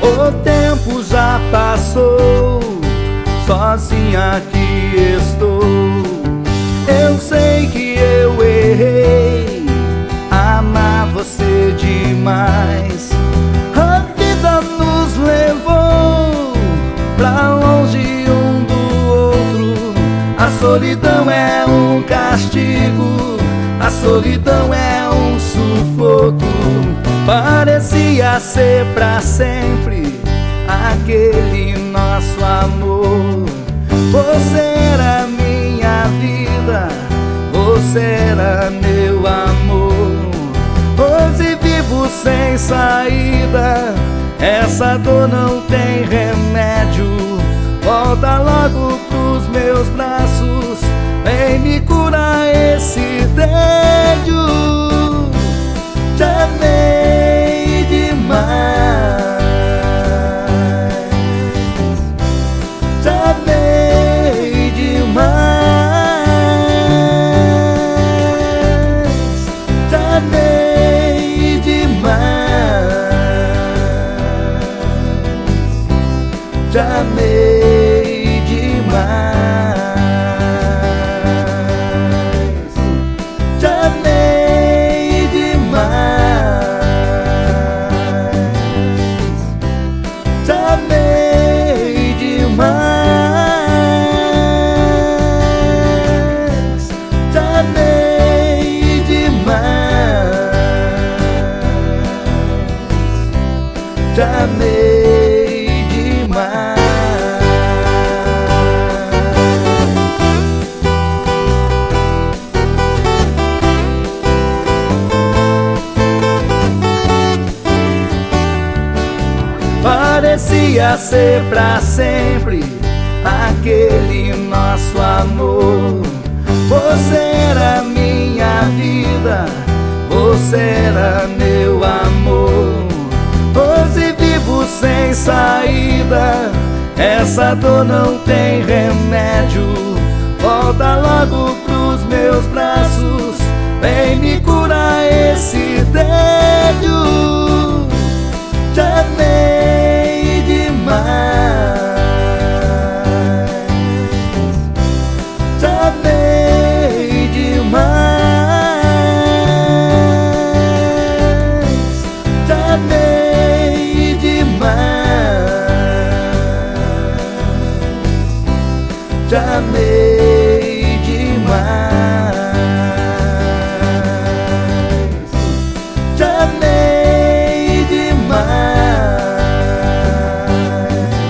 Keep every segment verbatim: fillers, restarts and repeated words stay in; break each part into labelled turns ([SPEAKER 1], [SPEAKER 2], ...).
[SPEAKER 1] O tempo já passou, sozinha aqui estou. Eu sei que eu errei, amar você demais. A vida nos levou pra longe um do outro. A solidão é um castigo, a solidão é um sufoco. Parecia ser pra sempre aquele nosso amor. Você era minha vida, você era meu amor. Hoje vivo sem saída, essa dor não tem remédio. Volta logo pros meus braços, vem me curar esse tédio. Te amei demais, te amei demais, te amei demais, te amei demais. Te amei demais. Parecia ser pra sempre aquele nosso amor. Você era minha vida, você era meu amor. Hoje vivo sem saída, essa dor não tem remédio. Volta logo pros meus braços, vem me curar esse tédio. Te amei demais, te amei demais, te amei te amei demais, te amei demais,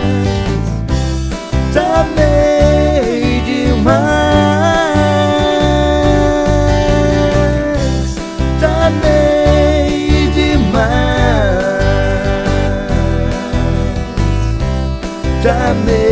[SPEAKER 1] te amei demais, te amei demais, te amei.